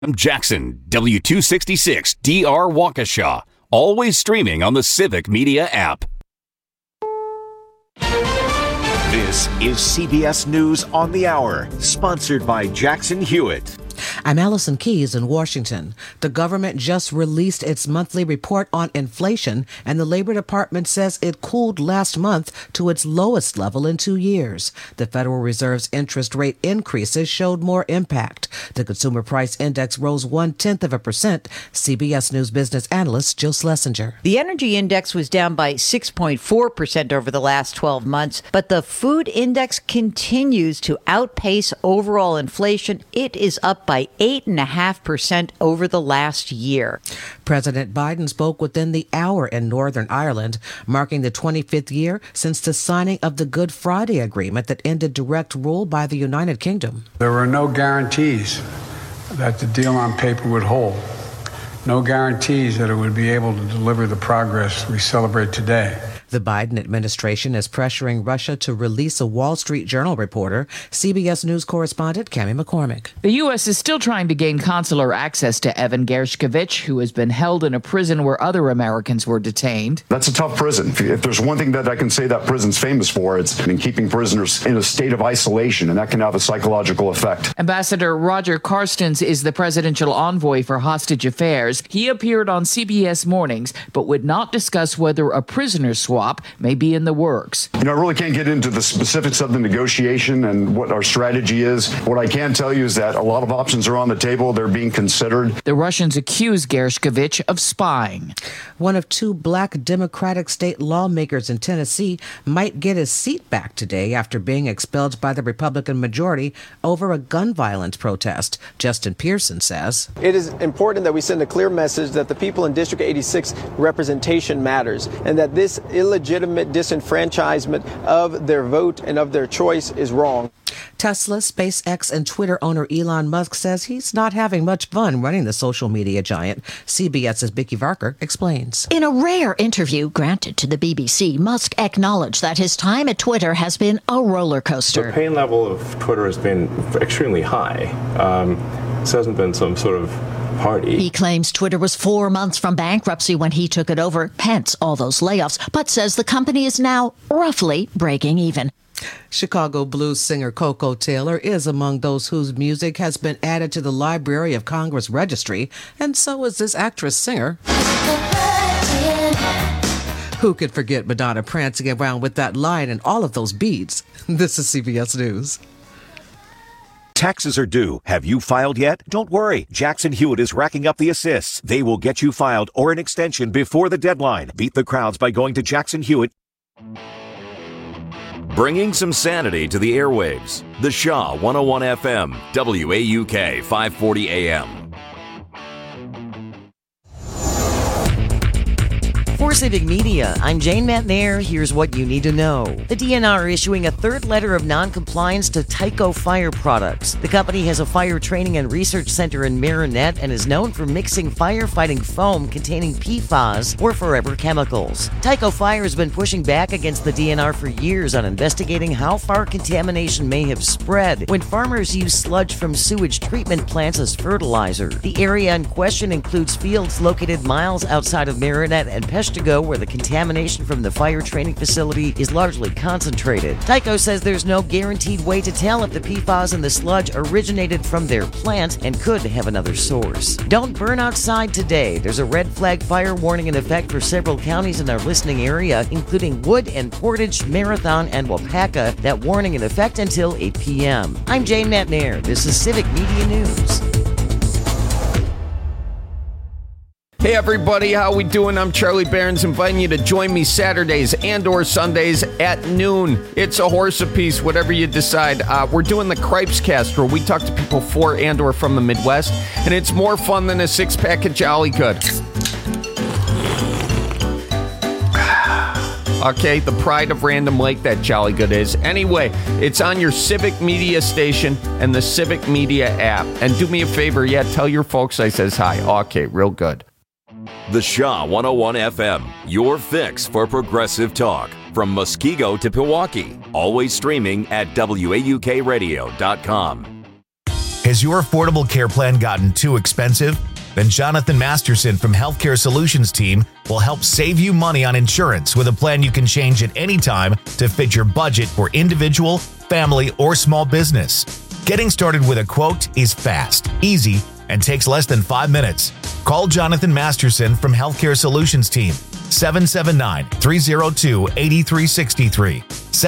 I'm Jackson, W266 DR Waukesha. Always streaming on the Civic Media app. This is CBS News on the Hour, sponsored by Jackson Hewitt. I'm Allison Keyes in Washington. The government just released its monthly report on inflation, and the Labor Department says it cooled last month to its lowest level in 2 years. The Federal Reserve's interest rate increases showed more impact. The Consumer Price Index rose 0.1%. CBS News business analyst Jill Schlesinger. The energy index was down by 6.4% over the last 12 months, but the food index continues to outpace overall inflation. It is up by 8.5% over the last year. President Biden spoke within the hour in Northern Ireland, marking the 25th year since the signing of the Good Friday Agreement that ended direct rule by the United Kingdom. There were no guarantees that the deal on paper would hold. No guarantees that it would be able to deliver the progress we celebrate today. The Biden administration is pressuring Russia to release a Wall Street Journal reporter. CBS News correspondent Cami McCormick. The U.S. is still trying to gain consular access to Evan Gershkovich, who has been held in a prison where other Americans were detained. That's a tough prison. If there's one thing that I can say that prison's famous for, it's in keeping prisoners in a state of isolation, and that can have a psychological effect. Ambassador Roger Carstens is the presidential envoy for hostage affairs. He appeared on CBS Mornings, but would not discuss whether a prisoner swap may be in the works. I really can't get into the specifics of the negotiation and what our strategy is. What I can tell you is that a lot of options are on the table. They're being considered. The Russians accuse Gershkovich of spying. One of two black Democratic state lawmakers in Tennessee might get his seat back today after being expelled by the Republican majority over a gun violence protest. Justin Pearson says, "It is important that we send a clear message that the people in District 86 representation matters, and that this illegitimate disenfranchisement of their vote and of their choice is wrong." Tesla, SpaceX, and Twitter owner Elon Musk says he's not having much fun running the social media giant. CBS's Becky Varker explains. In a rare interview granted to the BBC, Musk acknowledged that his time at Twitter has been a roller coaster. The pain level of Twitter has been extremely high. This hasn't been some sort of party. He claims Twitter was 4 months from bankruptcy when he took it over, hence all those layoffs, but says the company is now roughly breaking even. Chicago blues singer Coco Taylor is among those whose music has been added to the Library of Congress registry, and so is this actress-singer. Who could forget Madonna prancing around with that line and all of those beads? This is CBS News. Taxes are due. Have you filed yet? Don't worry. Jackson Hewitt is racking up the assists. They will get you filed or an extension before the deadline. Beat the crowds by going to Jackson Hewitt. Bringing some sanity to the airwaves. The Shaw 101 FM, WAUK 540 AM. For Civic Media, I'm Jane Matnair. Here's what you need to know. The DNR issuing a third letter of non-compliance to Tyco Fire Products. The company has a fire training and research center in Marinette and is known for mixing firefighting foam containing PFAS or forever chemicals. Tyco Fire has been pushing back against the DNR for years on investigating how far contamination may have spread when farmers use sludge from sewage treatment plants as fertilizer. The area in question includes fields located miles outside of Marinette and Peshtigo, where the contamination from the fire training facility is largely concentrated. Tyco says there's no guaranteed way to tell if the PFAS in the sludge originated from their plant and could have another source. Don't burn outside today. There's a red flag fire warning in effect for several counties in our listening area, including Wood and Portage, Marathon, and Wapaka. That warning in effect until 8 p.m. I'm Jane Matnair. This is Civic Media News. Hey everybody, how we doing? I'm Charlie Barons, inviting you to join me Saturdays and or Sundays at noon. It's a horse apiece, whatever you decide. We're doing the Cripes Cast, where we talk to people for and or from the Midwest, and it's more fun than a six-pack of Jolly Good. Okay, the pride of Random Lake, that Jolly Good is. Anyway, it's on your Civic Media station and the Civic Media app. And do me a favor, tell your folks I says hi. Okay, real good. The Shaw 101 FM, your fix for progressive talk. From Muskego to Pewaukee. Always streaming at WAUKradio.com. Has your affordable care plan gotten too expensive? Then Jonathan Masterson from Healthcare Solutions team will help save you money on insurance with a plan you can change at any time to fit your budget for individual, family, or small business. Getting started with a quote is fast, easy, and takes less than 5 minutes. Call Jonathan Masterson from Healthcare Solutions team. 779-302-8363.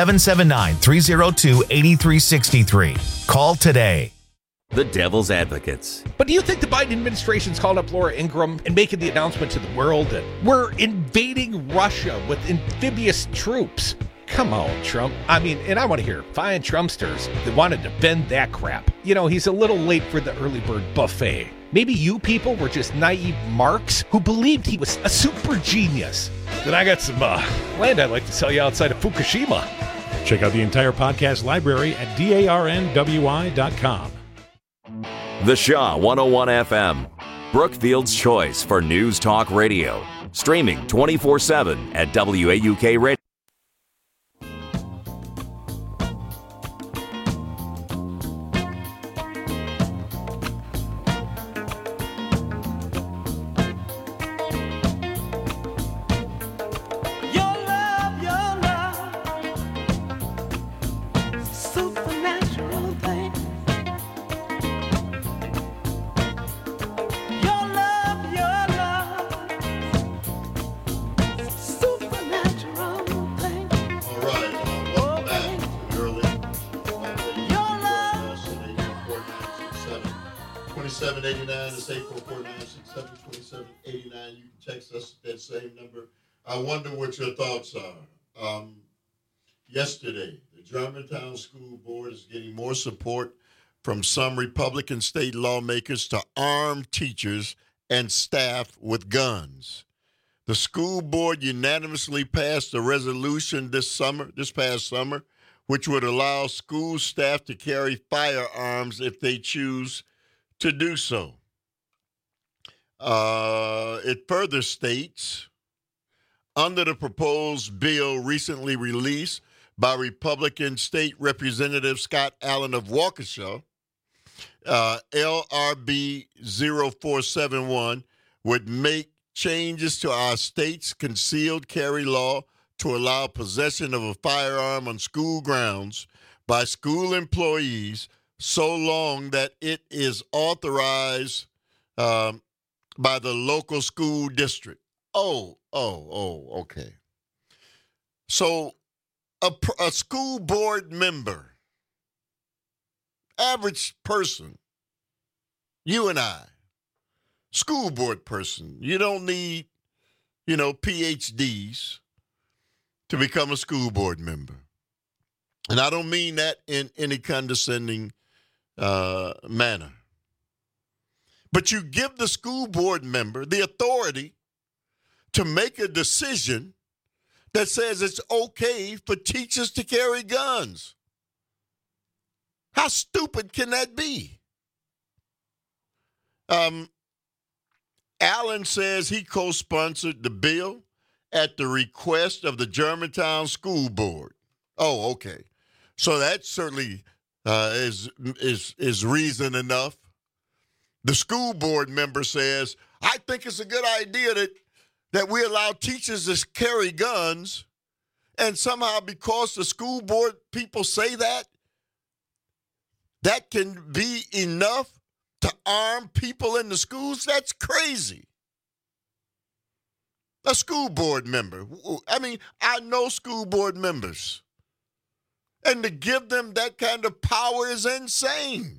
779-302-8363. Call today. The Devil's Advocates. But do you think the Biden administration's called up Laura Ingraham and making the announcement to the world that we're invading Russia with amphibious troops? Come on, Trump. I mean, and I want to hear fine Trumpsters that wanted to bend that crap. You know, he's a little late for the early bird buffet. Maybe you people were just naive marks who believed he was a super genius. Then I got some land I'd like to sell you outside of Fukushima. Check out the entire podcast library at darnwi.com. The Shaw 101 FM, Brookfield's choice for news talk radio. Streaming 24/7 at WAUK Radio. I wonder what your thoughts are. Yesterday, the Germantown School Board is getting more support from some Republican state lawmakers to arm teachers and staff with guns. The school board unanimously passed a resolution this past summer, which would allow school staff to carry firearms if they choose to do so. It further states, under the proposed bill recently released by Republican State Representative Scott Allen of Waukesha, LRB 0471 would make changes to our state's concealed carry law to allow possession of a firearm on school grounds by school employees so long that it is authorized by the local school district. Okay. So a school board member, average person, you and I, school board person, you don't need, PhDs to become a school board member. And I don't mean that in any condescending manner. But you give the school board member the authority to make a decision that says it's okay for teachers to carry guns. How stupid can that be? Allen says he co-sponsored the bill at the request of the Germantown School Board. Oh, okay. So that certainly is reason enough. The school board member says, I think it's a good idea that we allow teachers to carry guns, and somehow because the school board people say that can be enough to arm people in the schools? That's crazy. A school board member. I mean, I know school board members. And to give them that kind of power is insane.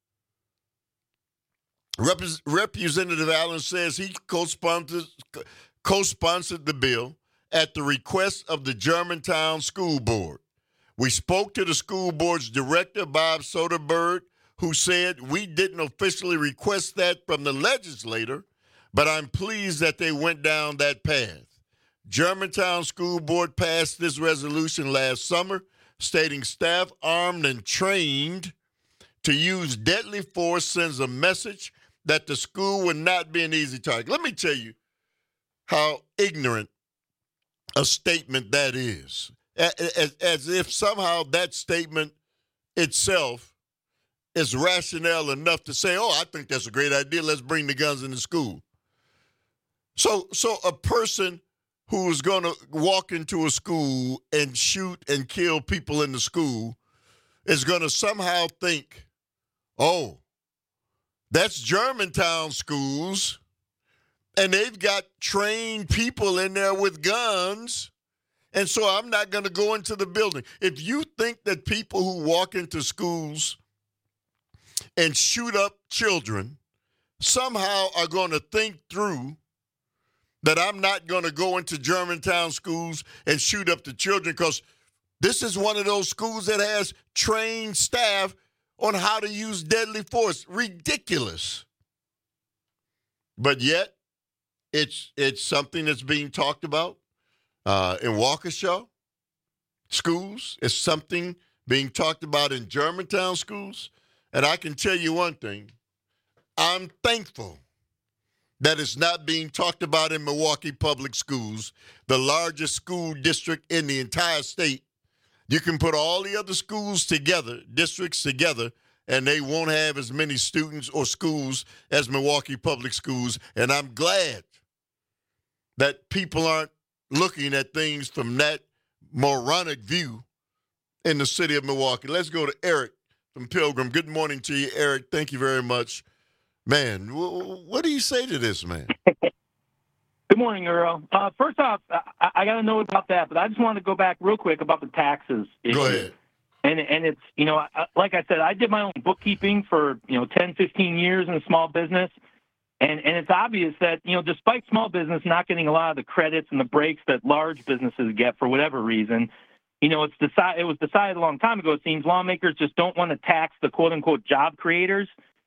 Representative Allen says he co-sponsored the bill at the request of the Germantown School Board. We spoke to the school board's director, Bob Soderberg, who said we didn't officially request that from the legislator, but I'm pleased that they went down that path. Germantown School Board passed this resolution last summer, stating staff armed and trained to use deadly force sends a message that the school would not be an easy target. Let me tell you how ignorant a statement that is. As if somehow that statement itself is rationale enough to say, oh, I think that's a great idea. Let's bring the guns into school. So a person who's going to walk into a school and shoot and kill people in the school is going to somehow think, oh, that's Germantown schools, and they've got trained people in there with guns, and so I'm not going to go into the building. If you think that people who walk into schools and shoot up children somehow are going to think through that I'm not going to go into Germantown schools and shoot up the children because this is one of those schools that has trained staff on how to use deadly force. Ridiculous. But yet, it's something that's being talked about in Waukesha schools. It's something being talked about in Germantown schools. And I can tell you one thing. I'm thankful that it's not being talked about in Milwaukee Public Schools, the largest school district in the entire state. You can put all the other schools together, districts together, and they won't have as many students or schools as Milwaukee Public Schools. And I'm glad that people aren't looking at things from that moronic view in the city of Milwaukee. Let's go to Eric from Pilgrim. Good morning to you, Eric. Thank you very much. Man, what do you say to this, man? Good morning, Earl. First off, I got to know about that, but I just want to go back real quick about the taxes issue. Go ahead. And it's, like I said, I did my own bookkeeping for, 10, 15 years in a small business. And it's obvious that, despite small business not getting a lot of the credits and the breaks that large businesses get for whatever reason, it was decided a long time ago, it seems, lawmakers just don't want to tax the quote-unquote job creators,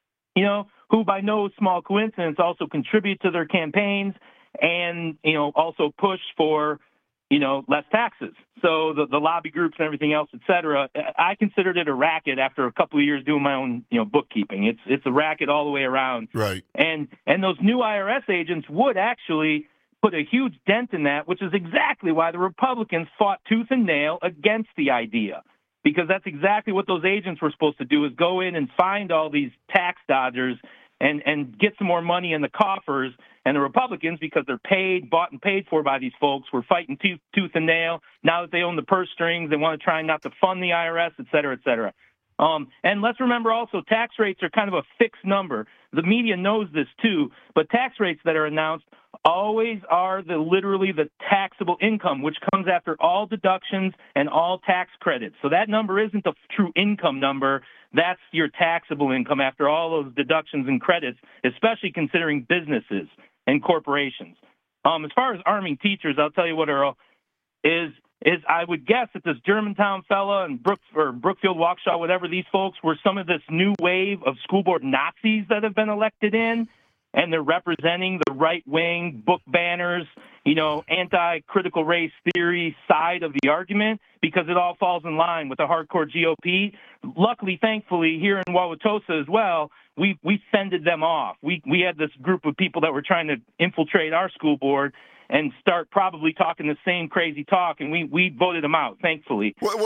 who by no small coincidence also contribute to their campaigns and, also push for, less taxes. So the lobby groups and everything else, et cetera, I considered it a racket after a couple of years doing my own, bookkeeping. It's a racket all the way around. Right. And those new IRS agents would actually put a huge dent in that, which is exactly why the Republicans fought tooth and nail against the idea. Because that's exactly what those agents were supposed to do, is go in and find all these tax dodgers and get some more money in the coffers. And the Republicans, because they're bought and paid for by these folks, were fighting tooth and nail. Now that they own the purse strings, they want to try not to fund the IRS, et cetera, et cetera. And let's remember also, tax rates are kind of a fixed number. The media knows this too, but tax rates that are announced always are literally the taxable income, which comes after all deductions and all tax credits. So that number isn't the true income number. That's your taxable income after all those deductions and credits, especially considering businesses and corporations. As far as arming teachers, I'll tell you what, Earl, is I would guess that this Germantown fella and Brookfield, Waukesha, whatever, these folks were some of this new wave of school board Nazis that have been elected in, and they're representing the right-wing book banners, anti-critical race theory side of the argument, because it all falls in line with the hardcore GOP. Luckily, thankfully, here in Wauwatosa as well, we fended them off. We had this group of people that were trying to infiltrate our school board and start probably talking the same crazy talk, and we voted them out, thankfully. Well,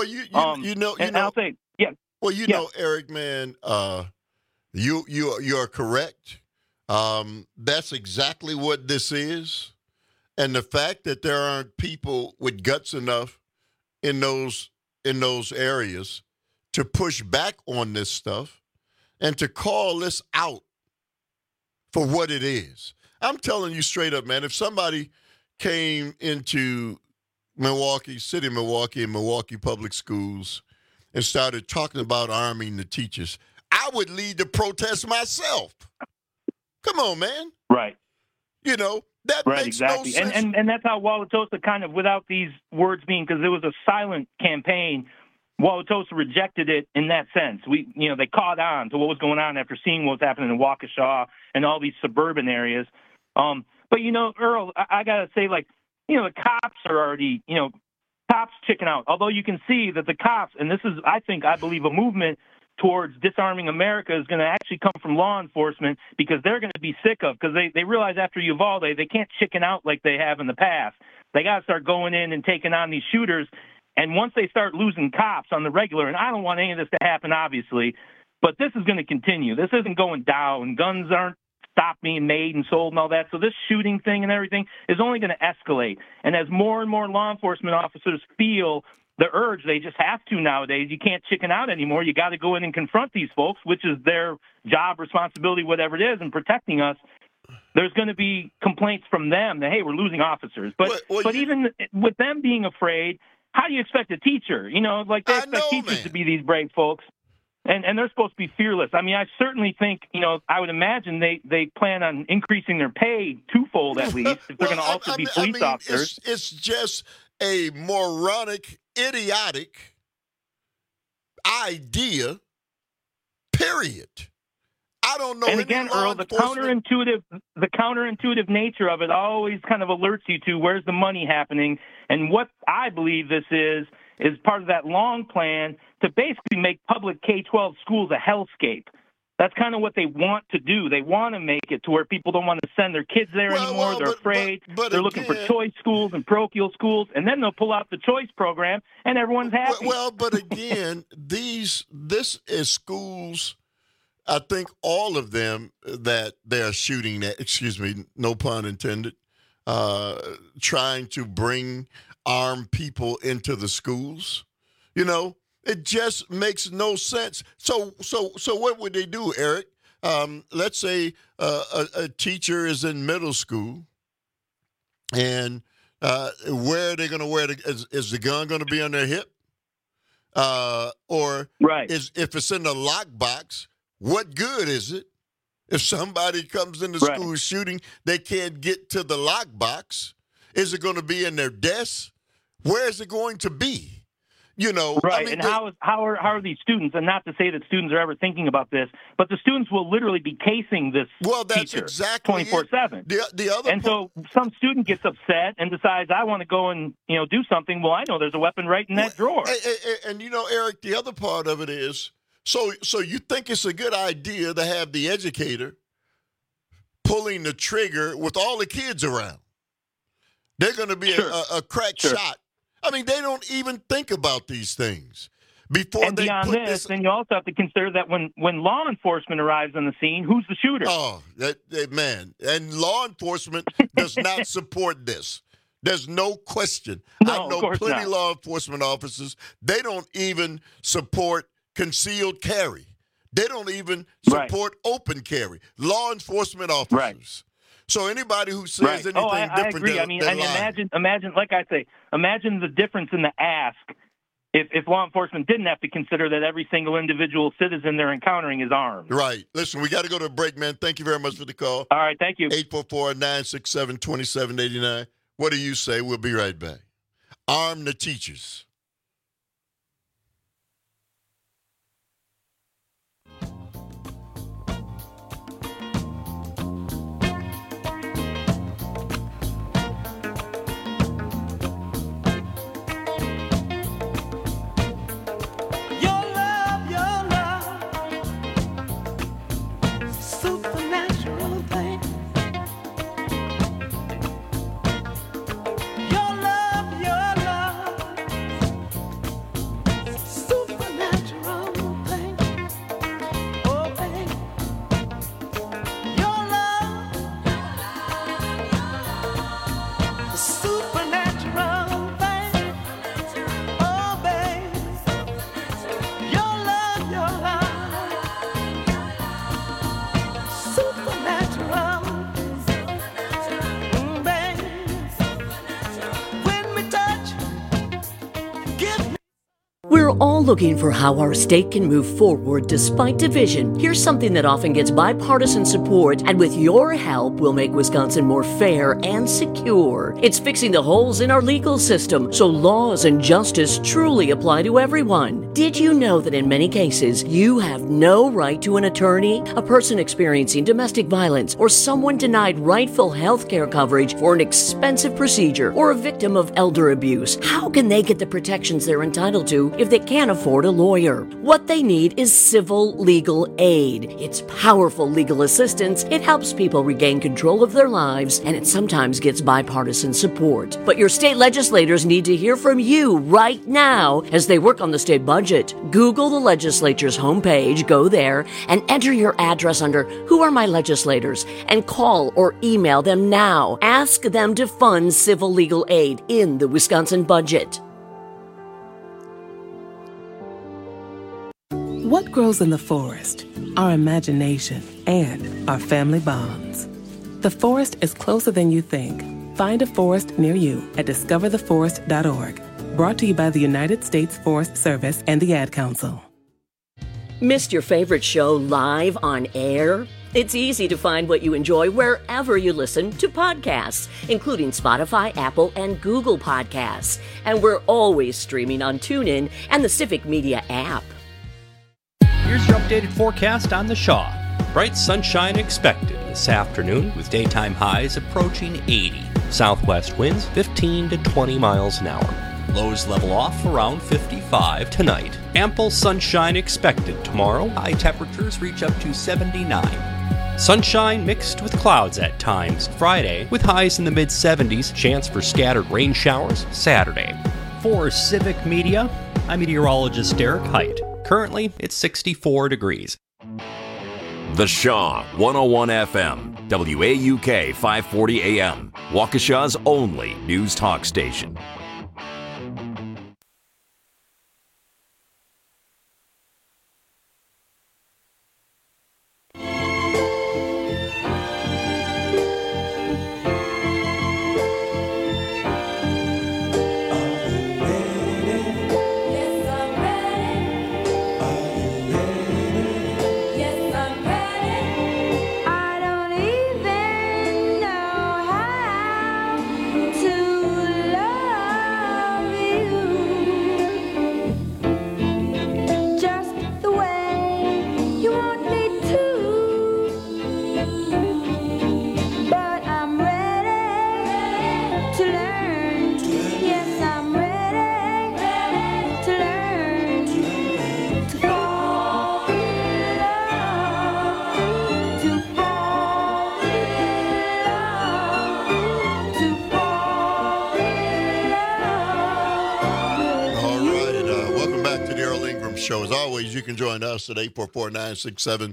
I'll say, yeah. Well, know, Eric, man, you are correct. That's exactly what this is. And the fact that there aren't people with guts enough in those areas to push back on this stuff and to call this out for what it is. I'm telling you straight up, man, if somebody came into city of Milwaukee and Milwaukee Public Schools and started talking about arming the teachers, I would lead the protest myself. Come on, man. Right. That right, makes exactly. no sense. And that's how Wauwatosa kind of, without these words being, because it was a silent campaign, Wauwatosa rejected it in that sense. They caught on to what was going on after seeing what was happening in Waukesha and all these suburban areas. But, Earl, I got to say, the cops are already, cops chicken out. Although you can see that the cops, and this is, I believe, a movement towards disarming America is going to actually come from law enforcement, because they're going to be sick of, because they realize after Uvalde, they can't chicken out like they have in the past. They got to start going in and taking on these shooters. And once they start losing cops on the regular, and I don't want any of this to happen, obviously, But this is going to continue. This isn't going down. Guns aren't stopped being made and sold and all that. So this shooting thing and everything is only going to escalate. And as more and more law enforcement officers feel the urge, they just have to nowadays. You can't chicken out anymore. You got to go in and confront these folks, which is their job, responsibility, whatever it is, in protecting us. There's going to be complaints from them that, hey, we're losing officers. But even with them being afraid, how do you expect a teacher? You know, like they expect teachers to be these brave folks. And they're supposed to be fearless. I mean, I certainly think, you know, I would imagine they plan on increasing their pay twofold at least if they're going to also be police officers. It's just a moronic, idiotic idea, period. I don't know. And again, Earl, the counterintuitive nature of it always kind of alerts you to where's the money happening. And what I believe this is part of that long plan to basically make public K-12 schools a hellscape. That's kind of what they want to do. They want to make it to where people don't want to send their kids there anymore. They're afraid. They're looking for choice schools and parochial schools, and then they'll pull out the choice program, and everyone's happy. But again, this is schools, I think all of them that they're shooting at, no pun intended, trying to bring armed people into the schools. You know, it just makes no sense. So what would they do, Eric? Let's say a teacher is in middle school, and where are they going to wear is the gun going to be on their hip? Or if it's in the lockbox, what good is it? If somebody comes into school shooting, they can't get to the lockbox. Is it going to be in their desk? Where is it going to be? You know, right? I mean, and how are these students? And not to say that students are ever thinking about this, but the students will literally be casing this. Well, that's teacher exactly 24/7. The other and so some student gets upset and decides, I want to go and do something. Well, I know there's a weapon right in that drawer. And Eric, the other part of it is, so you think it's a good idea to have the educator pulling the trigger with all the kids around? They're going to be a crack shot. I mean, they don't even think about these things before and they beyond put this. Then you also have to consider that when law enforcement arrives on the scene, who's the shooter? Oh, man! And law enforcement does not support this. There's no question. No, I know plenty of law enforcement officers. They don't even support concealed carry. They don't even support open carry. Law enforcement officers. Right. So anybody who says anything different, I agree. I mean, imagine, like I say, imagine the difference in the ask if law enforcement didn't have to consider that every single individual citizen they're encountering is armed. Right. Listen, we got to go to a break, man. Thank you very much for the call. All right, thank you. 844-967-2789. What do you say? We'll be right back. Arm the teachers. We're all looking for how our state can move forward despite division. Here's something that often gets bipartisan support, and with your help, we'll make Wisconsin more fair and secure. It's fixing the holes in our legal system so laws and justice truly apply to everyone. Did you know that in many cases, you have no right to an attorney? A person experiencing domestic violence, or someone denied rightful health care coverage for an expensive procedure, or a victim of elder abuse, how can they get the protections they're entitled to if they can't afford a lawyer? What they need is civil legal aid. It's powerful legal assistance. It helps people regain control of their lives, and it sometimes gets bipartisan support. But your state legislators need to hear from you right now as they work on the state budget budget. Google the legislature's homepage, go there, and enter your address under Who Are My Legislators, and call or email them now. Ask them to fund civil legal aid in the Wisconsin budget. What grows in the forest? Our imagination and our family bonds. The forest is closer than you think. Find a forest near you at discovertheforest.org. Brought to you by the United States Forest Service and the Ad Council. Missed your favorite show live on air? It's easy to find what you enjoy wherever you listen to podcasts, including Spotify, Apple, and Google Podcasts. And we're always streaming on TuneIn and the Civic Media app. Here's your updated forecast on the Shaw. Bright sunshine expected this afternoon with daytime highs approaching 80. Southwest winds 15 to 20 miles an hour. Lows level off around 55 tonight. Ample sunshine expected tomorrow. High temperatures reach up to 79. Sunshine mixed with clouds at times Friday with highs in the mid-70s. Chance for scattered rain showers Saturday. For Civic Media, I'm meteorologist Derek Height. Currently, it's 64 degrees. The Shaw 101 FM, WAUK 540 AM, Waukesha's only news talk station. Show. As always, you can join us at 844-967-2789,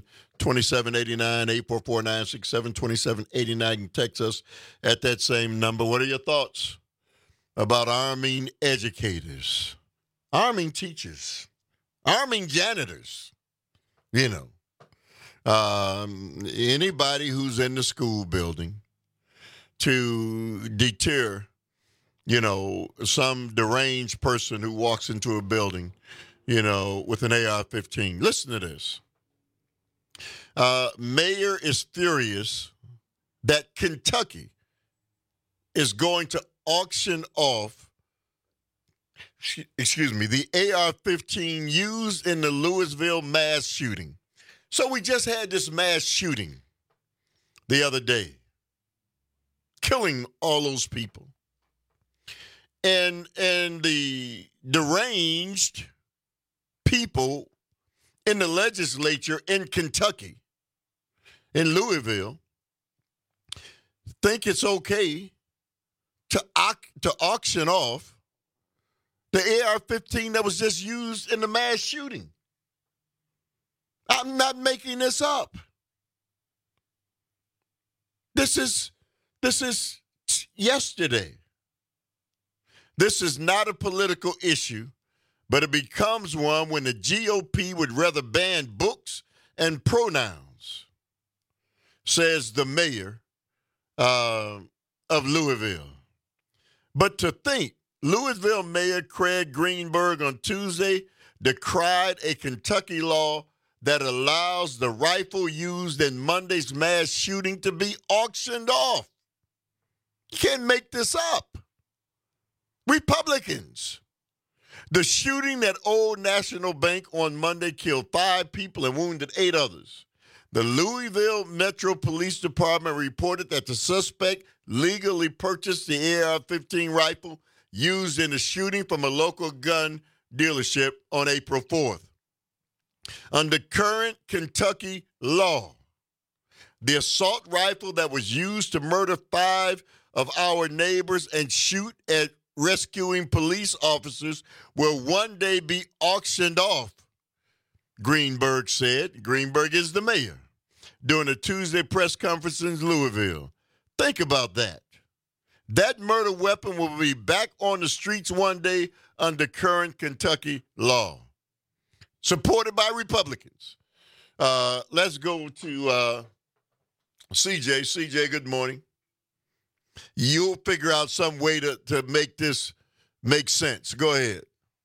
844-967-2789. You can text us at that same number. What are your thoughts about arming educators, arming teachers, arming janitors? You know, anybody who's in the school building to deter, you know, some deranged person who walks into a building, you know, with an AR-15. Listen to this. Mayor is furious that Kentucky is going to auction off, the AR-15 used in the Louisville mass shooting. So we just had this mass shooting the other day, killing all those people. And the deranged people in the legislature in Kentucky, in Louisville, think it's okay to auction off the AR-15 that was just used in the mass shooting. I'm not making this up. This is yesterday. This is not a political issue, but it becomes one when the GOP would rather ban books and pronouns, says the mayor of Louisville. But to think, Louisville Mayor Craig Greenberg on Tuesday decried a Kentucky law that allows the rifle used in Monday's mass shooting to be auctioned off. You can't make this up. Republicans. The shooting at Old National Bank on Monday killed 5 people and wounded 8 others. The Louisville Metro Police Department reported that the suspect legally purchased the AR-15 rifle used in the shooting from a local gun dealership on April 4th. Under current Kentucky law, the assault rifle that was used to murder 5 of our neighbors and shoot at rescuing police officers will one day be auctioned off, Greenberg said. Greenberg is the mayor during a Tuesday press conference in Louisville. Think about that. That murder weapon will be back on the streets one day under current Kentucky law, supported by Republicans. Let's go to CJ. CJ, good morning. You'll figure out some way to make this make sense. Go ahead.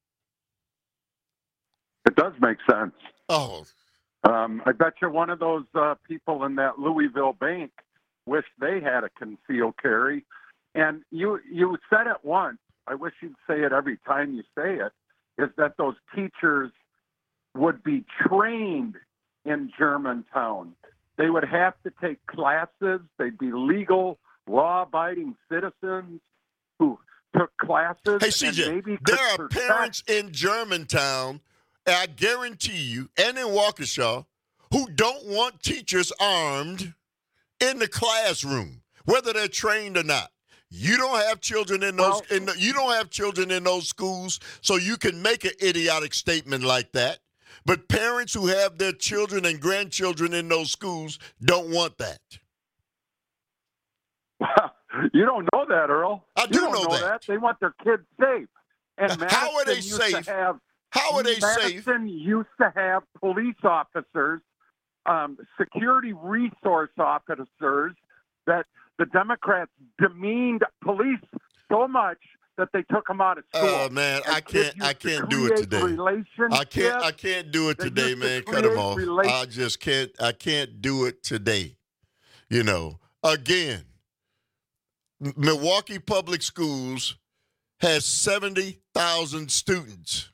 It does make sense. Oh. I bet you one of those people in that Louisville bank wish they had a concealed carry. And you said it once, I wish you'd say it every time you say it, is that those teachers would be trained in Germantown. They would have to take classes. They'd be legal, law-abiding citizens who took classes. Hey, CJ, there are parents in Germantown, I guarantee you, and in Waukesha, who don't want teachers armed in the classroom, whether they're trained or not. You don't have children in those. You don't have children in those schools, so you can make an idiotic statement like that. But parents who have their children and grandchildren in those schools don't want that. You don't know that, Earl. I do know that. They want their kids safe. And how are they safe? How are they safe? Madison used to have police officers, security resource officers that the Democrats demeaned police so much that they took them out of school. Oh man, I can't do it today. I can't do it today, man. Cut them off. I can't do it today. You know, again, Milwaukee Public Schools has 70,000 students.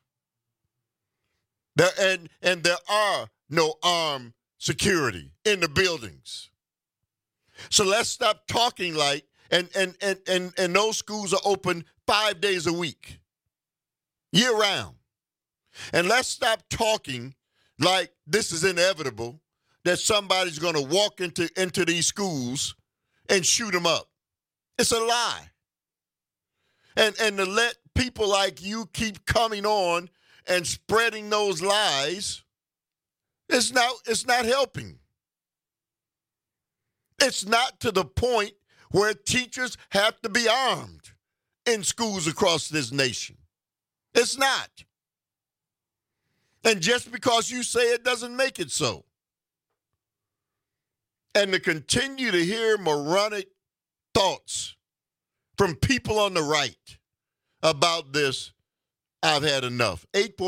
And there are no armed security in the buildings. So let's stop talking like, and those schools are open 5 days a week, year round. And let's stop talking like this is inevitable, that somebody's going to walk into these schools and shoot them up. It's a lie. And to let people like you keep coming on and spreading those lies, it's not helping. It's not to the point where teachers have to be armed in schools across this nation. It's not. And just because you say it doesn't make it so. And to continue to hear moronic thoughts from people on the right about this, I've had enough.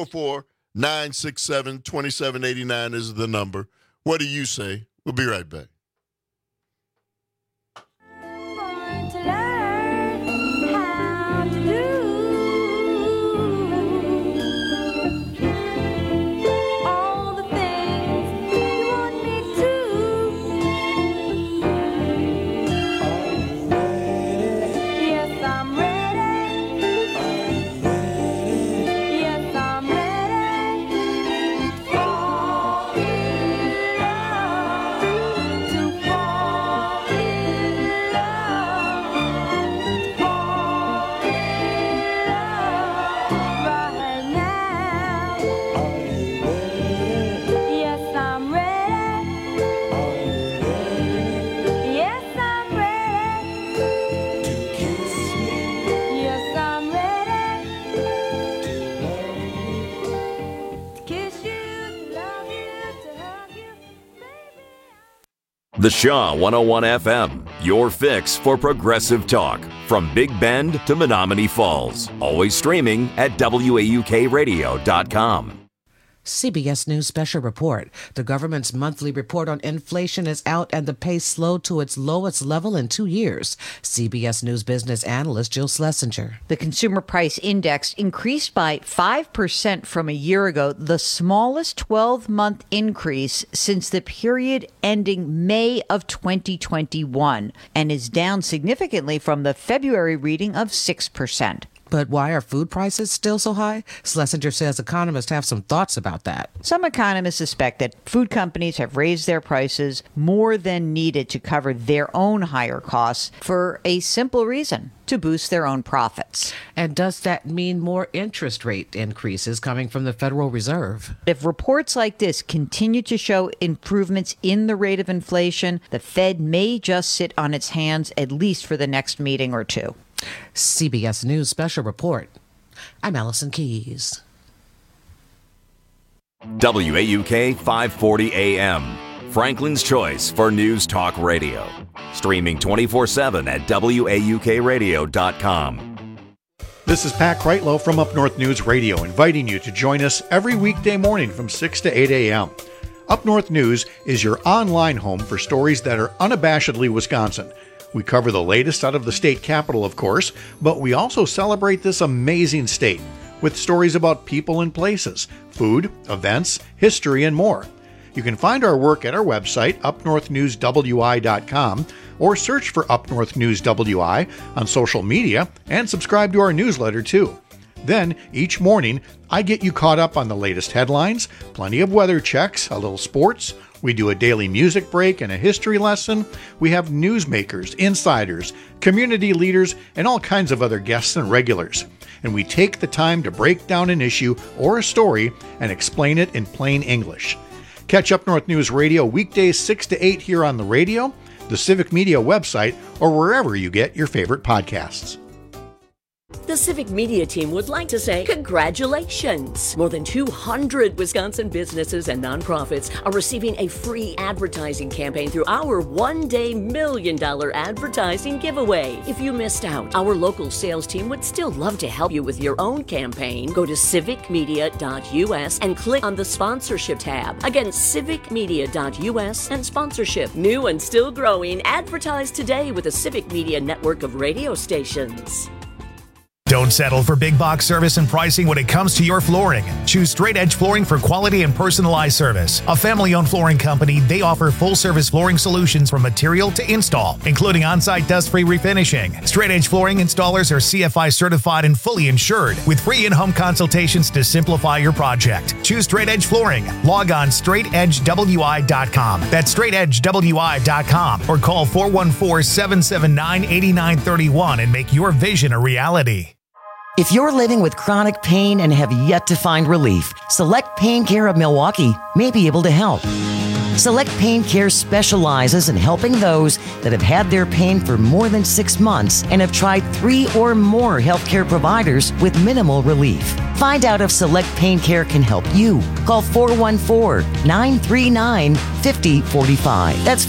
844-967-2789 is the number. What do you say? We'll be right back. The Shaw 101 FM, your fix for progressive talk. From Big Bend to Menominee Falls. Always streaming at WAUKradio.com. CBS News Special Report. The government's monthly report on inflation is out and the pace slowed to its lowest level in 2 years. CBS News business analyst Jill Schlesinger. The Consumer Price Index increased by 5% from a year ago, the smallest 12-month increase since the period ending May of 2021, and is down significantly from the February reading of 6%. But why are food prices still so high? Schlesinger says economists have some thoughts about that. Some economists suspect that food companies have raised their prices more than needed to cover their own higher costs for a simple reason: to boost their own profits. And does that mean more interest rate increases coming from the Federal Reserve? If reports like this continue to show improvements in the rate of inflation, the Fed may just sit on its hands at least for the next meeting or two. CBS News Special Report. I'm Allison Keyes. WAUK 540 AM, Franklin's Choice for News Talk Radio. Streaming 24/7 at WAUKradio.com. This is Pat Kreitlow from Up North News Radio, inviting you to join us every weekday morning from 6 to 8 a.m. Up North News is your online home for stories that are unabashedly Wisconsin. We cover the latest out of the state capital, of course, but we also celebrate this amazing state with stories about people and places, food, events, history, and more. You can find our work at our website, upnorthnewswi.com, or search for Up North News WI on social media and subscribe to our newsletter too. Then, each morning, I get you caught up on the latest headlines, plenty of weather checks, a little sports. We do a daily music break and a history lesson. We have newsmakers, insiders, community leaders, and all kinds of other guests and regulars. And we take the time to break down an issue or a story and explain it in plain English. Catch Up North News Radio weekdays 6 to 8 here on the radio, the Civic Media website, or wherever you get your favorite podcasts. The Civic Media team would like to say congratulations! More than 200 Wisconsin businesses and nonprofits are receiving a free advertising campaign through our one-day $1 million advertising giveaway. If you missed out, our local sales team would still love to help you with your own campaign. Go to civicmedia.us and click on the sponsorship tab. Again, civicmedia.us and sponsorship. New and still growing. Advertise today with the Civic Media network of radio stations. Don't settle for big box service and pricing when it comes to your flooring. Choose Straight Edge Flooring for quality and personalized service. A family-owned flooring company, they offer full-service flooring solutions from material to install, including on-site dust-free refinishing. Straight Edge Flooring installers are CFI certified and fully insured, with free in-home consultations to simplify your project. Choose Straight Edge Flooring. Log on straightedgewi.com. That's straightedgewi.com, or call 414-779-8931 and make your vision a reality. If you're living with chronic pain and have yet to find relief, Select Pain Care of Milwaukee may be able to help. Select Pain Care specializes in helping those that have had their pain for more than 6 months and have tried 3 or more healthcare providers with minimal relief. Find out if Select Pain Care can help you. Call 414-939-5045. That's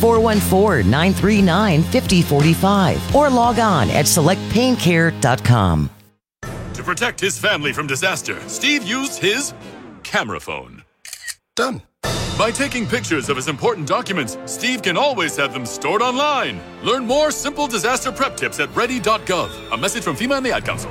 414-939-5045. Or log on at selectpaincare.com. To protect his family from disaster, Steve used his camera phone. Done. By taking pictures of his important documents, Steve can always have them stored online. Learn more simple disaster prep tips at ready.gov. A message from FEMA and the Ad Council.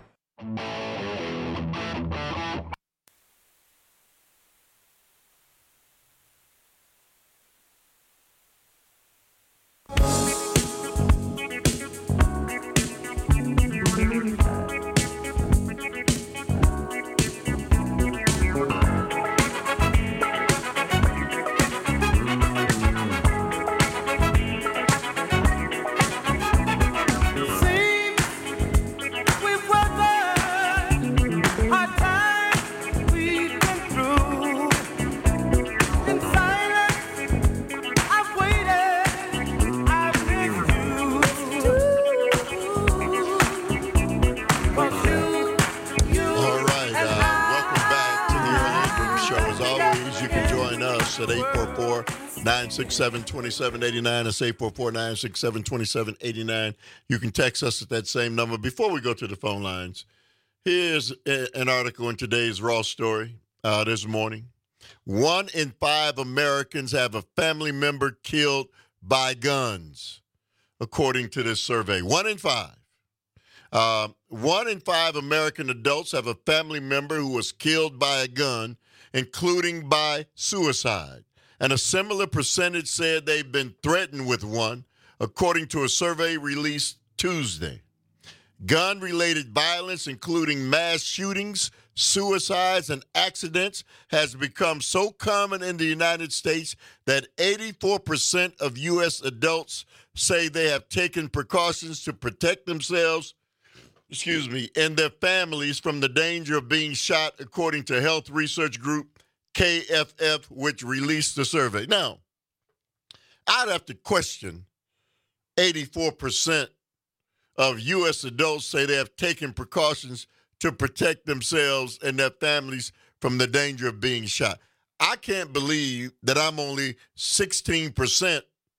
At 844-967-2789. That's 844-967-2789. You can text us at that same number. Before we go to the phone lines, here's an article in today's Raw Story this morning. 1 in 5 Americans have a family member killed by guns, according to this survey. 1 in 5. 1 in 5 American adults have a family member who was killed by a gun, including by suicide. And a similar percentage said they've been threatened with one, according to a survey released Tuesday. Gun-related violence, including mass shootings, suicides, and accidents, has become so common in the United States that 84% of U.S. adults say they have taken precautions to protect themselves, and their families from the danger of being shot, according to health research group KFF, which released the survey. Now, I'd have to question 84% of U.S. adults say they have taken precautions to protect themselves and their families from the danger of being shot. I can't believe that I'm only 16%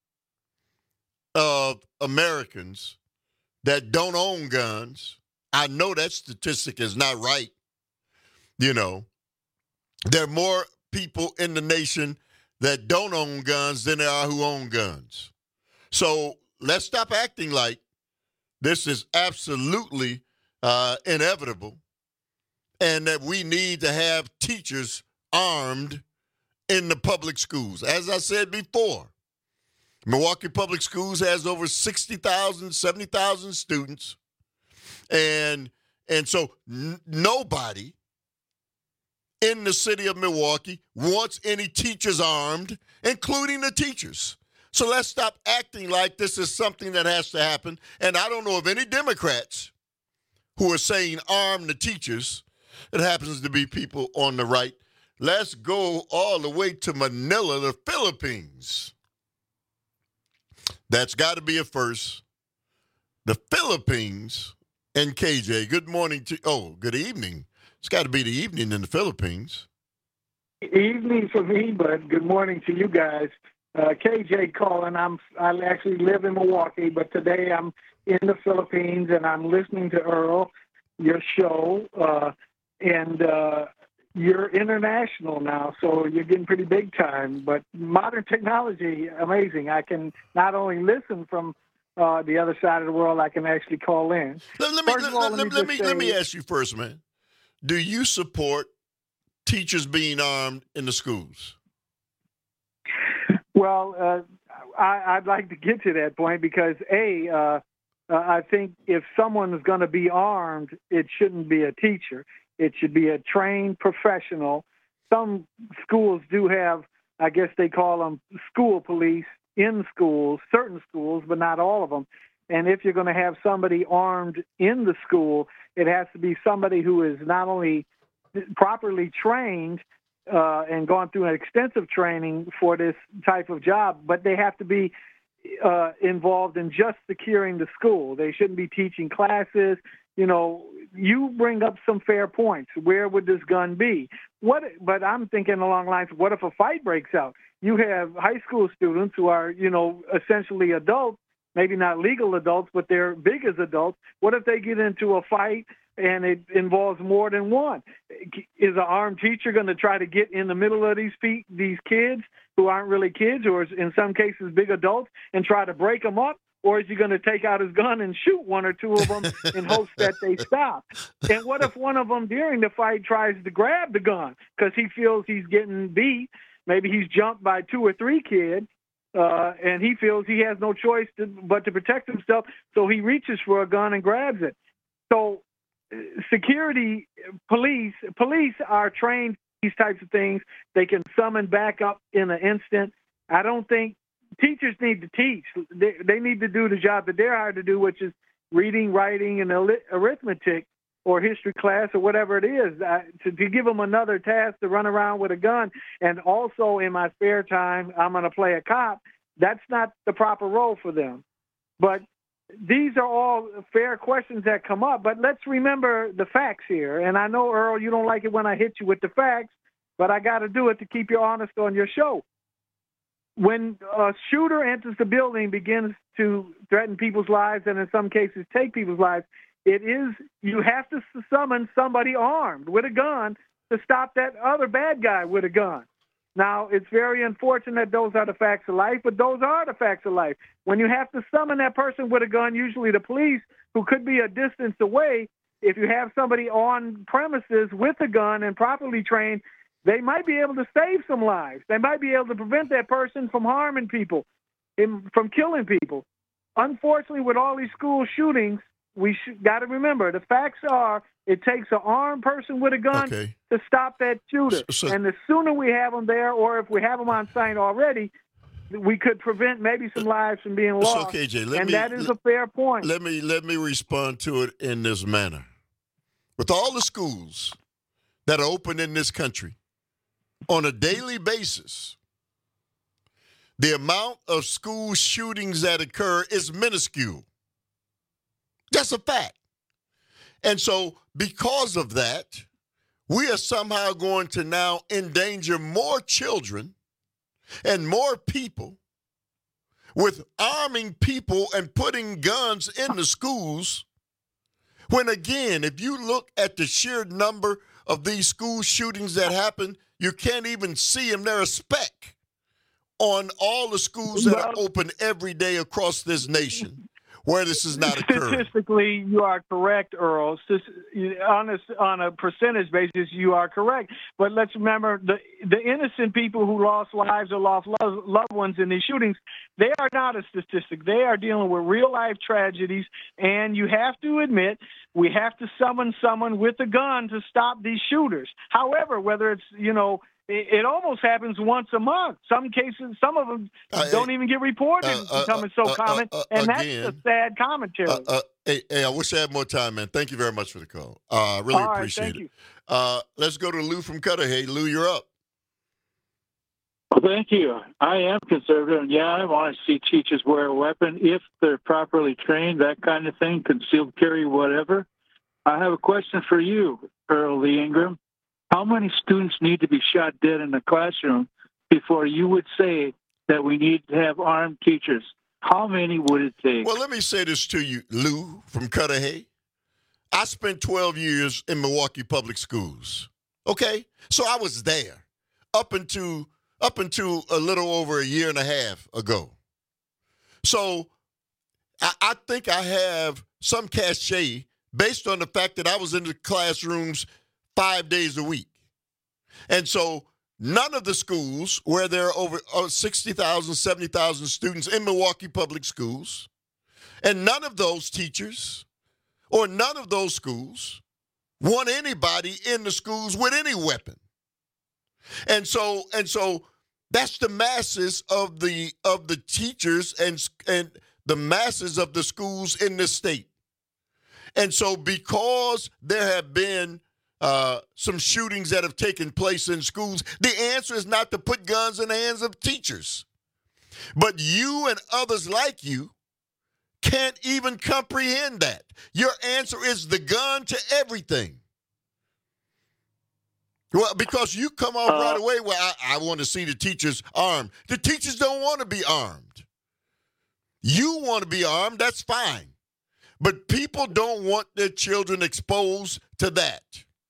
of Americans that don't own guns. I know that statistic is not right. You know, there are more people in the nation that don't own guns than there are who own guns. So let's stop acting like this is absolutely inevitable and that we need to have teachers armed in the public schools. As I said before, Milwaukee Public Schools has over 60,000, 70,000 students. And so nobody in the city of Milwaukee wants any teachers armed, including the teachers. So let's stop acting like this is something that has to happen. And I don't know of any Democrats who are saying arm the teachers. It happens to be people on the right. Let's go all the way to Manila, the Philippines. That's got to be a first. The Philippines and KJ. Good morning to, good evening. It's got to be the evening in the Philippines. Evening for me, but good morning to you guys. KJ calling. I actually live in Milwaukee, but today I'm in the Philippines and I'm listening to Earl, your show, and you're international now, so you're getting pretty big time. But modern technology, amazing. I can not only listen from the other side of the world, I can actually call in. Let me ask you first, man. Do you support teachers being armed in the schools? Well, I'd like to get to that point because, I think if someone is going to be armed, it shouldn't be a teacher. It should be a trained professional. Some schools do have, I guess they call them school police in schools, certain schools, but not all of them. And if you're going to have somebody armed in the school, it has to be somebody who is not only properly trained and gone through an extensive training for this type of job, but they have to be involved in just securing the school. They shouldn't be teaching classes. You know, you bring up some fair points. Where would this gun be? But I'm thinking along the lines, what if a fight breaks out? You have high school students who are, essentially adults, maybe not legal adults, but they're big as adults. What if they get into a fight and it involves more than one? Is an armed teacher going to try to get in the middle of these kids who aren't really kids, or in some cases big adults, and try to break them up? Or is he going to take out his gun and shoot one or two of them in hopes that they stop? And what if one of them during the fight tries to grab the gun because he feels he's getting beat? Maybe he's jumped by 2 or 3 kids, and he feels he has no choice but to protect himself, so he reaches for a gun and grabs it. So security, police are trained these types of things. They can summon backup in an instant. I don't think teachers need to teach. They need to do the job that they're hired to do, which is reading, writing, and arithmetic or history class or whatever it is. To give them another task to run around with a gun and also in my spare time I'm going to play a cop, that's not the proper role for them. But these are all fair questions that come up. But let's remember the facts here. And I know, Earl, you don't like it when I hit you with the facts, but I got to do it to keep you honest on your show. When a shooter enters the building, begins to threaten people's lives and in some cases take people's lives, you have to summon somebody armed with a gun to stop that other bad guy with a gun. Now, it's very unfortunate those are the facts of life, but those are the facts of life. When you have to summon that person with a gun, usually the police, who could be a distance away, if you have somebody on premises with a gun and properly trained, they might be able to save some lives. They might be able to prevent that person from harming people, from killing people. Unfortunately, with all these school shootings, we got to remember, the facts are it takes an armed person with a gun to stop that shooter. And the sooner we have them there, or if we have them on site already, we could prevent maybe some lives from being lost. So, KJ, that is a fair point. Let me respond to it in this manner. With all the schools that are open in this country, on a daily basis, the amount of school shootings that occur is minuscule. That's a fact. And so because of that, we are somehow going to now endanger more children and more people with arming people and putting guns in the schools, when, again, if you look at the sheer number of these school shootings that happen, you can't even see them. They're a speck on all the schools that are open every day across this nation where this is not occurring. Statistically, you are correct, Earl. On a percentage basis, you are correct. But let's remember, the innocent people who lost lives or lost loved ones in these shootings, they are not a statistic. They are dealing with real-life tragedies, and you have to admit, we have to summon someone with a gun to stop these shooters. However, whether it's, it almost happens once a month. Some cases, some of them don't even get reported, becoming so common, and that's a sad commentary. Hey, I wish I had more time, man. Thank you very much for the call. I really appreciate it. Let's go to Lou from Cudahy. Lou, you're up. Well, thank you. I am conservative, and I want to see teachers wear a weapon if they're properly trained, that kind of thing, concealed carry, whatever. I have a question for you, Earl Lee Ingram. How many students need to be shot dead in the classroom before you would say that we need to have armed teachers? How many would it take? Well, let me say this to you, Lou from Cudahy. I spent 12 years in Milwaukee Public Schools. Okay? So I was there up until a little over a year and a half ago. So I think I have some cachet based on the fact that I was in the classrooms 5 days a week. And so none of the schools where there are over 60,000, 70,000 students in Milwaukee Public Schools, and none of those teachers or none of those schools want anybody in the schools with any weapon. And so that's the masses of the teachers and the masses of the schools in this state. And so because there have been some shootings that have taken place in schools, the answer is not to put guns in the hands of teachers. But you and others like you can't even comprehend that. Your answer is the gun to everything. Well, because you come off right away, well, I want to see the teachers armed. The teachers don't want to be armed. You want to be armed, that's fine. But people don't want their children exposed to that.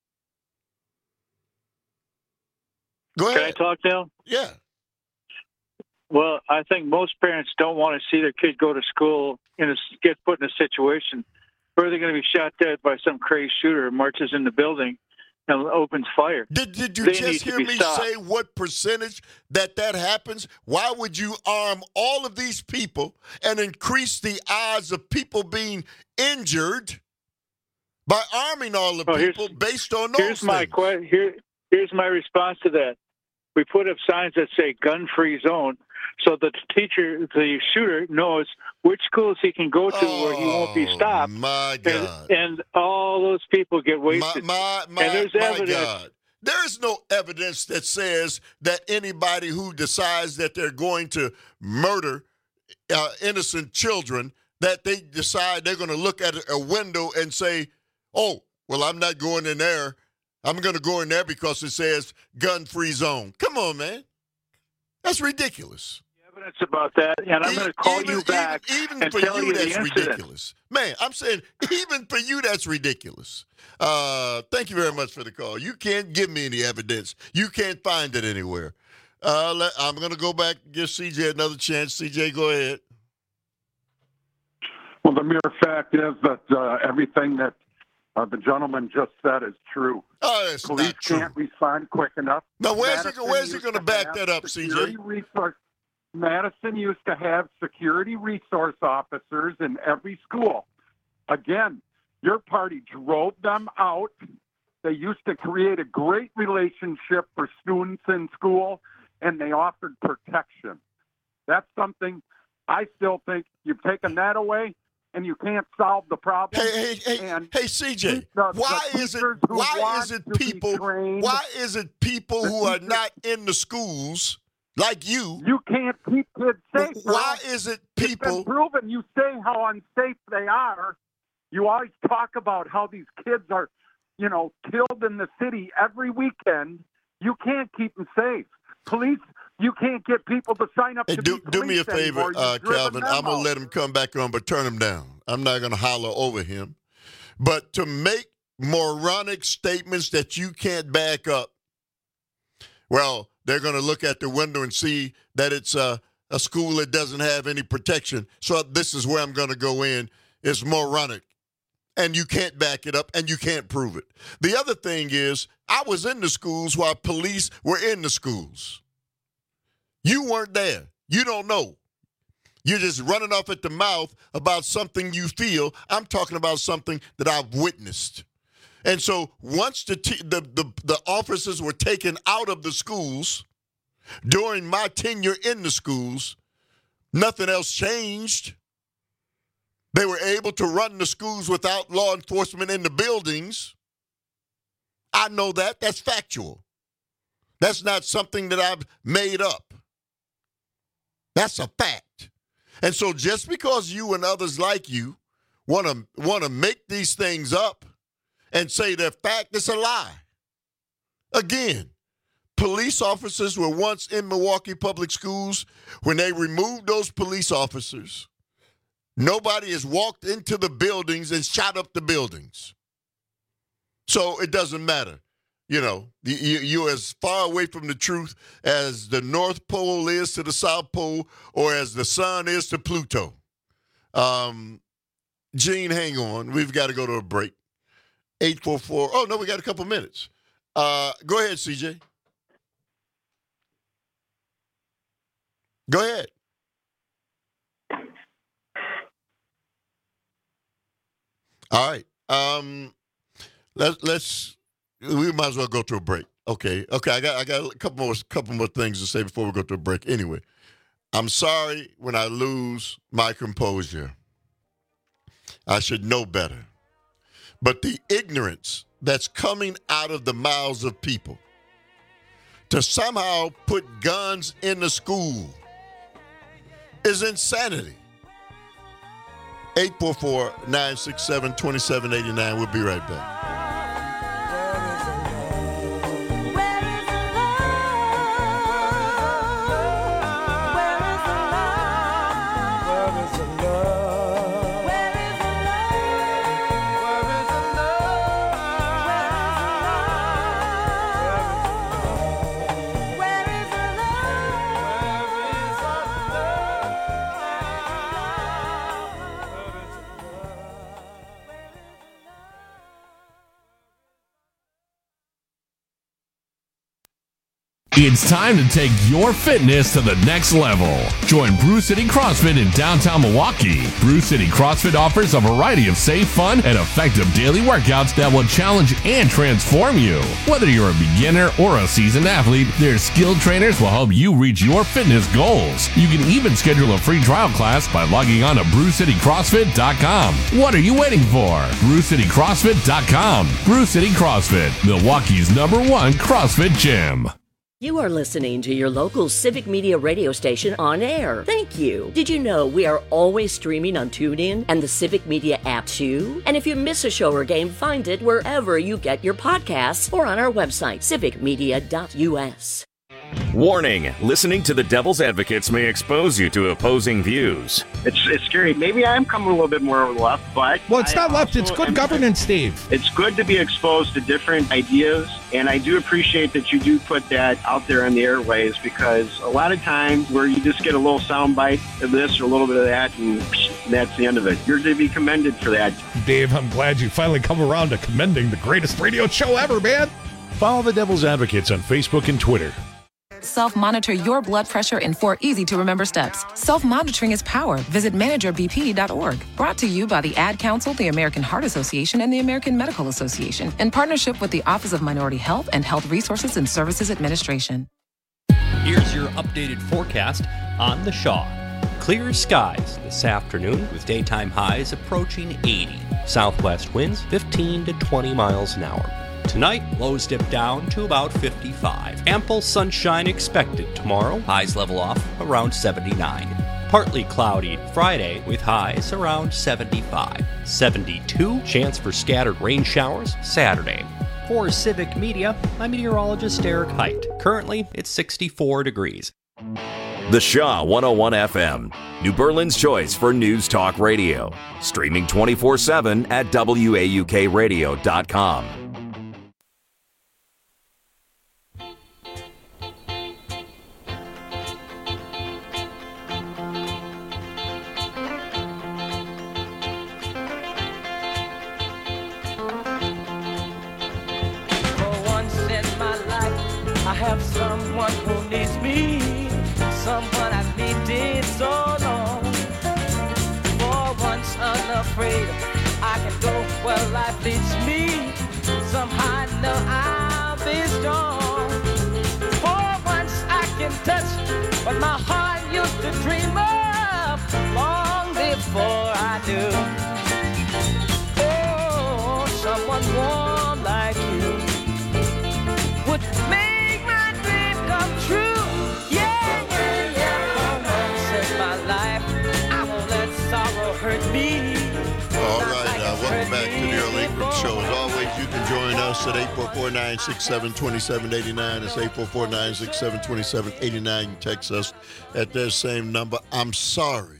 Go ahead. Can I talk now? Yeah. Well, I think most parents don't want to see their kid go to school and get put in a situation where they're going to be shot dead by some crazy shooter who marches in the building and opens fire. Did you just hear me say what percentage that happens? Why would you arm all of these people and increase the odds of people being injured by arming all the people based on those things? Here's my response to that. We put up signs that say gun-free zone so that the shooter knows which schools he can go to where he won't be stopped. My God. And all those people get wasted. And there's evidence. God. There is no evidence that says that anybody who decides that they're going to murder innocent children, that they decide they're going to look at a window and say, oh, well, I'm not going in there. I'm going to go in there because it says gun-free zone. Come on, man. That's ridiculous. Evidence about that, and I'm going to call you back and tell you the incident. Ridiculous. Man, I'm saying even for you, that's ridiculous. Thank you very much for the call. You can't give me any evidence. You can't find it anywhere. I'm going to go back and give CJ another chance. CJ, go ahead. Well, the mere fact is that everything that the gentleman just said is true. Oh, that's Police not true. Can't respond quick enough. Now, where's he going to back that up, CJ? Madison used to have security resource officers in every school. Again, your party drove them out. They used to create a great relationship for students in school, and they offered protection. That's something I still think you've taken that away, and you can't solve the problem. Hey, CJ, why is it people who are not in the schools like you? You can't keep kids safe. Why is it people? It's been proven. You say how unsafe they are. You always talk about how these kids are, killed in the city every weekend. You can't keep them safe. Police, you can't get people to sign up to be police. Do me a favor, anymore. Calvin. I'm going to let him come back on, but turn him down. I'm not going to holler over him. But to make moronic statements that you can't back up, well, they're going to look at the window and see that it's a school that doesn't have any protection. So this is where I'm going to go in. It's moronic. And you can't back it up, and you can't prove it. The other thing is, I was in the schools while police were in the schools. You weren't there. You don't know. You're just running off at the mouth about something you feel. I'm talking about something that I've witnessed. And so once the officers were taken out of the schools during my tenure in the schools, nothing else changed. They were able to run the schools without law enforcement in the buildings. I know that. That's factual. That's not something that I've made up. That's a fact. And so just because you and others like you want to make these things up and say they're fact, it's a lie. Again, police officers were once in Milwaukee Public Schools. When they removed those police officers, nobody has walked into the buildings and shot up the buildings. So it doesn't matter. You're as far away from the truth as the North Pole is to the South Pole, or as the sun is to Pluto. Gene, hang on. We've got to go to a break. 844. Oh, no, we got a couple minutes. Go ahead, CJ. Go ahead. All right. We might as well go to a break. Okay. I got a couple more things to say before we go to a break. Anyway, I'm sorry when I lose my composure. I should know better. But the ignorance that's coming out of the mouths of people to somehow put guns in the school is insanity. 844-967-2789. We'll be right back. It's time to take your fitness to the next level. Join Brew City CrossFit in downtown Milwaukee. Brew City CrossFit offers a variety of safe, fun, and effective daily workouts that will challenge and transform you. Whether you're a beginner or a seasoned athlete, their skilled trainers will help you reach your fitness goals. You can even schedule a free trial class by logging on to BrewCityCrossFit.com. What are you waiting for? BrewCityCrossFit.com. Brew City CrossFit, Milwaukee's #1 CrossFit gym. You are listening to your local Civic Media radio station on air. Thank you. Did you know we are always streaming on TuneIn and the Civic Media app too? And if you miss a show or game, find it wherever you get your podcasts or on our website, civicmedia.us. Warning, listening to the Devil's Advocates may expose you to opposing views. It's scary. Maybe I am coming a little bit more left, but... Well, it's not left. It's good governance, Steve. It's good to be exposed to different ideas, and I do appreciate that you do put that out there on the airways, because a lot of times where you just get a little soundbite of this or a little bit of that, and that's the end of it. You're to be commended for that. Dave, I'm glad you finally come around to commending the greatest radio show ever, man. Follow the Devil's Advocates on Facebook and Twitter. Self-monitor your blood pressure in 4 easy-to-remember steps. Self-monitoring is power. Visit managerbp.org. Brought to you by the Ad Council, the American Heart Association, and the American Medical Association, in partnership with the Office of Minority Health and Health Resources and Services Administration. Here's your updated forecast on the Shaw. Clear skies this afternoon with daytime highs approaching 80. Southwest winds 15 to 20 miles an hour. Tonight, lows dip down to about 55. Ample sunshine expected tomorrow. Highs level off around 79. Partly cloudy Friday with highs around 75. 72, chance for scattered rain showers Saturday. For Civic Media, I'm meteorologist Eric Height. Currently, it's 64 degrees. The Shaw 101 FM, New Berlin's choice for news talk radio. Streaming 24/7 at WAUKradio.com. I have someone who needs me, someone I've needed so long. For once unafraid, I can go where life leads me. Somehow I know I'll be strong. For once I can touch what my heart used to dream of long before I do. Oh, someone warm like you would make come true. Yeah. For once in my life, I won't let sorrow hurt me. All right, welcome back to the Earl Ingram Show. As always, you can join us at 844-967-2789. It's 844-967-2789. You can text us at that same number. I'm sorry.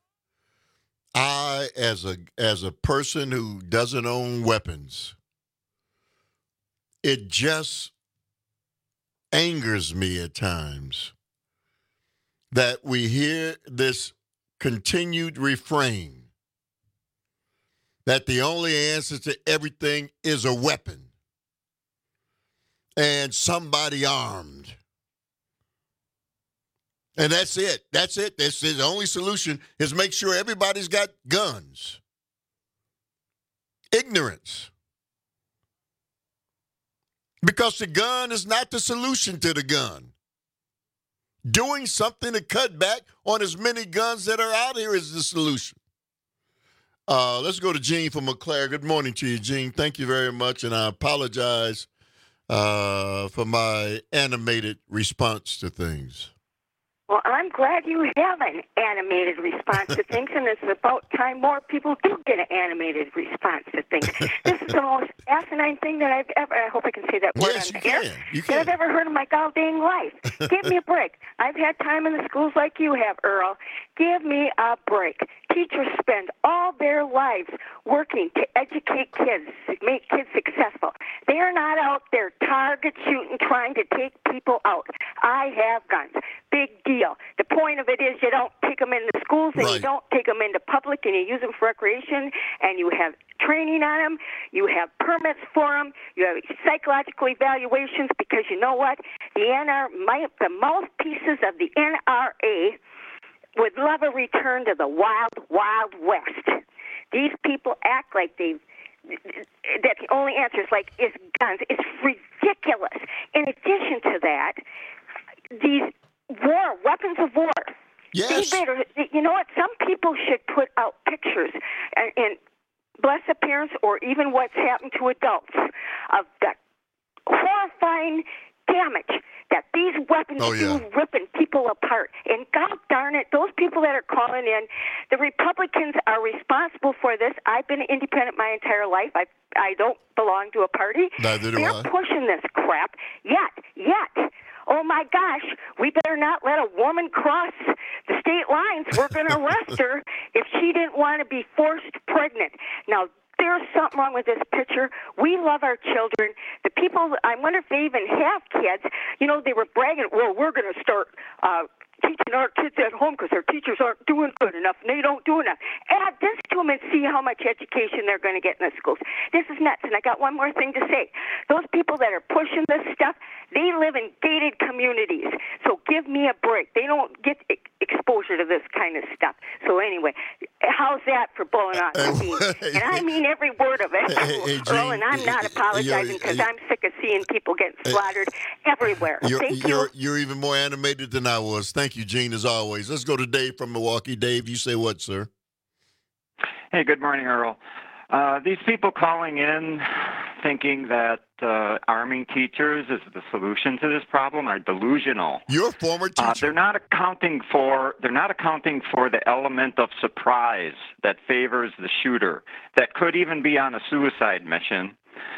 I, as a person who doesn't own weapons, it just angers me at times that we hear this continued refrain that the only answer to everything is a weapon and somebody armed. And that's it. That's it. That's the only solution is make sure everybody's got guns. Ignorance. Because the gun is not the solution to the gun. Doing something to cut back on as many guns that are out here is the solution. Let's go to Gene from McClare. Good morning to you, Gene. Thank you very much, and I apologize for my animated response to things. Well, I'm glad you have an animated response to things, and it's about time more people do get an animated response to things. This is the most asinine thing that I've ever, I hope I can say that word on the air, that I've ever heard in my goddamn life. Give me a break. I've had time in the schools like you have, Earl. Give me a break. Teachers spend all their lives working to educate kids, to make kids successful. They're not out there target shooting, trying to take people out. I have guns. Big deal. The point of it is you don't take them in the schools and you don't take them into public and you use them for recreation and you have training on them. You have permits for them. You have psychological evaluations because you know what? The mouthpieces of the NRA would love a return to the wild, wild west. These people act like that the only answer is guns. It's ridiculous. In addition to that, these weapons of war. Yes. You know what? Some people should put out pictures and bless the parents or even what's happened to adults of the horrifying damage that these weapons do, ripping people apart. And God darn it, those people that are calling in, the Republicans are responsible for this. I've been independent my entire life. I don't belong to a party. Neither do They're pushing this crap. Yet. Oh, my gosh, we better not let a woman cross the state lines. We're going to arrest her if she didn't want to be forced pregnant. Now, there's something wrong with this picture. We love our children. The people, I wonder if they even have kids. You know, they were bragging, well, we're going to start teaching our kids at home because our teachers aren't doing good enough and they don't do enough. Add this to them and see how much education they're going to get in the schools. This is nuts. And I got one more thing to say. Those people that are pushing this stuff, they live in gated communities. So give me a break. They don't get exposure to this kind of stuff. So anyway, how's that for blowing off steam? And I mean every word of it, Earl, and I'm not apologizing because I'm sick of seeing people getting slaughtered everywhere. Thank you. You're even more animated than I was. Thank you, Gene, as always. Let's go to Dave from Milwaukee. Dave, you say what, sir? Hey, good morning, Earl. These people calling in thinking that arming teachers is the solution to this problem are delusional. You're a former teacher. They're not accounting for the element of surprise that favors the shooter, that could even be on a suicide mission.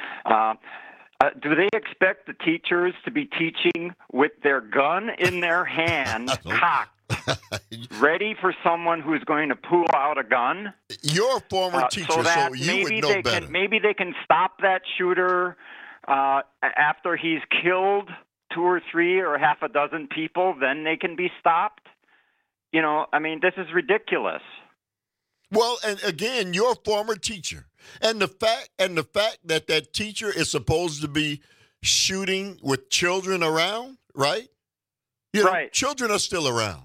Do they expect the teachers to be teaching with their gun in their hand, cocked, ready for someone who's going to pull out a gun? You're a former teacher, so you would know better. Maybe they can stop that shooter after he's killed 2 or 3 or half a dozen people. Then they can be stopped. You know, I mean, this is ridiculous. Well, and again, you're a former teacher. And the fact that that teacher is supposed to be shooting with children around, right? You know, right. Children are still around.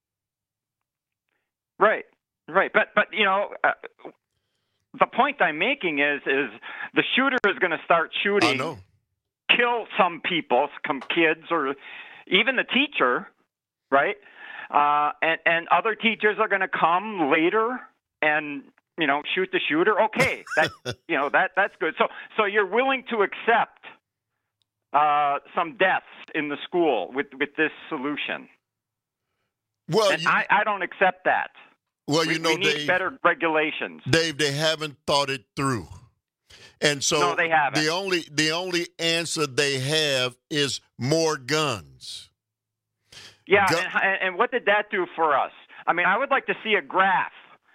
Right. But you know, the point I'm making is the shooter is going to start shooting, kill some people, some kids, or even the teacher, right? And other teachers are going to come later and, you know, shoot the shooter. Okay, that's good. So you're willing to accept some deaths in the school with this solution? Well, and I don't accept that. Well, we need Dave, better regulations. Dave, they haven't thought it through, and so no, they haven't. The only answer they have is more guns. Yeah, and what did that do for us? I mean, I would like to see a graph.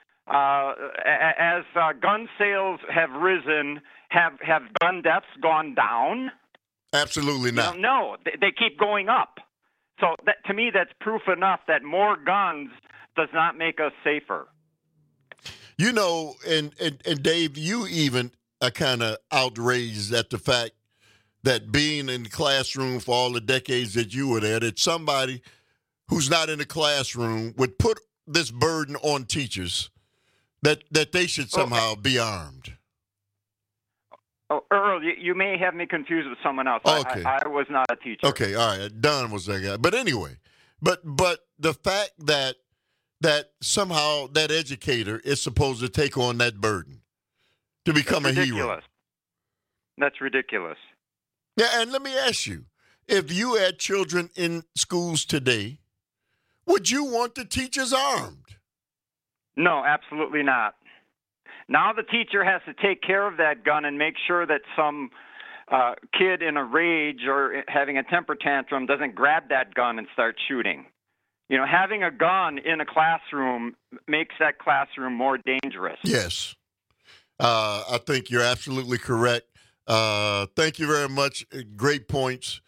As gun sales have risen, have gun deaths gone down? Absolutely not. No, they keep going up. So to me, that's proof enough that more guns does not make us safer. You know, and Dave, you even are kind of outraged at the fact that being in the classroom for all the decades that you were there, that somebody who's not in the classroom would put this burden on teachers that they should somehow be armed. Oh, Earl, you may have me confused with someone else. Okay. I was not a teacher. Okay, all right. Don was that guy. But anyway, but the fact that somehow that educator is supposed to take on that burden to become a hero. That's ridiculous. Yeah, and let me ask you, if you had children in schools today, would you want the teachers armed? No, absolutely not. Now the teacher has to take care of that gun and make sure that some kid in a rage or having a temper tantrum doesn't grab that gun and start shooting. You know, having a gun in a classroom makes that classroom more dangerous. Yes. I think you're absolutely correct. Thank you very much. Great points.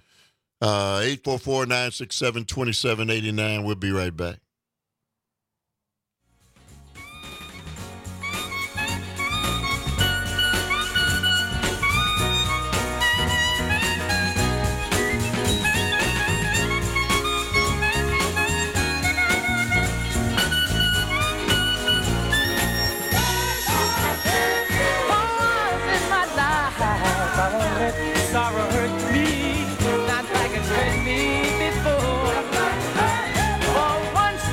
844-967-2789. We'll be right back. Sorrow hurt me, not like it hurt me before. For once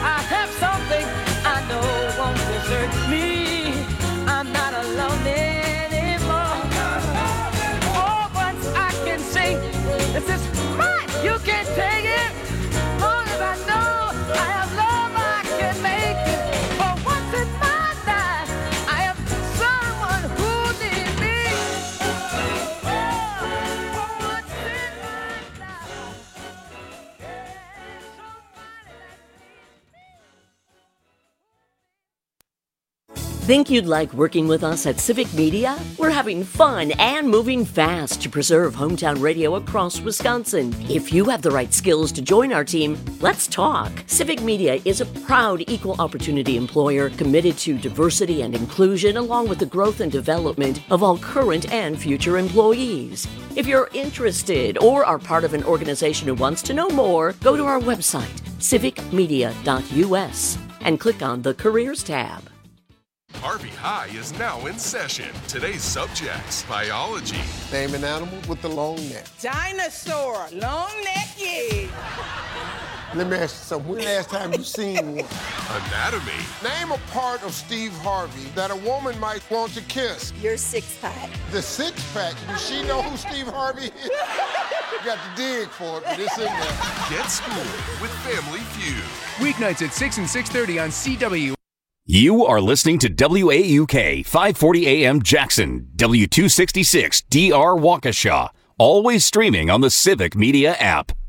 Think you'd like working with us at Civic Media? We're having fun and moving fast to preserve hometown radio across Wisconsin. If you have the right skills to join our team, let's talk. Civic Media is a proud equal opportunity employer committed to diversity and inclusion, along with the growth and development of all current and future employees. If you're interested or are part of an organization who wants to know more, go to our website, civicmedia.us, and click on the Careers tab. Harvey High is now in session. Today's subjects: biology. Name an animal with the long neck. Dinosaur, long neck, yeah. Let me ask you something. When the last time you seen one? Anatomy. Name a part of Steve Harvey that a woman might want to kiss. Your six-pack. The six-pack? Does she know who Steve Harvey is? You got to dig for it, but it's in there. Get schooled with Family Feud. Weeknights at 6 and 6:30 on CW. You are listening to WAUK 540 AM Jackson, W266 DR Waukesha, always streaming on the Civic Media app.